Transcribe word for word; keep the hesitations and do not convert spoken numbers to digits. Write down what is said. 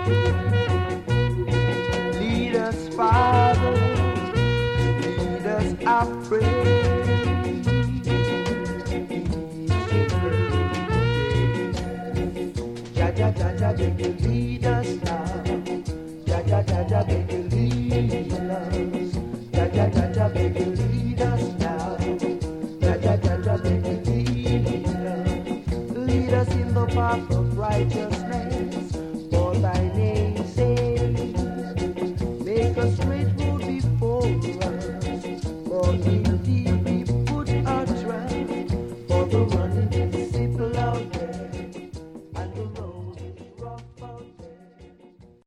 Lead us, Father, lead us, I pray. Ja, ja, ja, ja, baby, lead us now. Ja, ja, ja, ja, baby, lead us. Ja, ja, ja, ja, baby, lead us now. Ja, ja, ja, ja, baby, lead us. Lead us in the path of righteousness.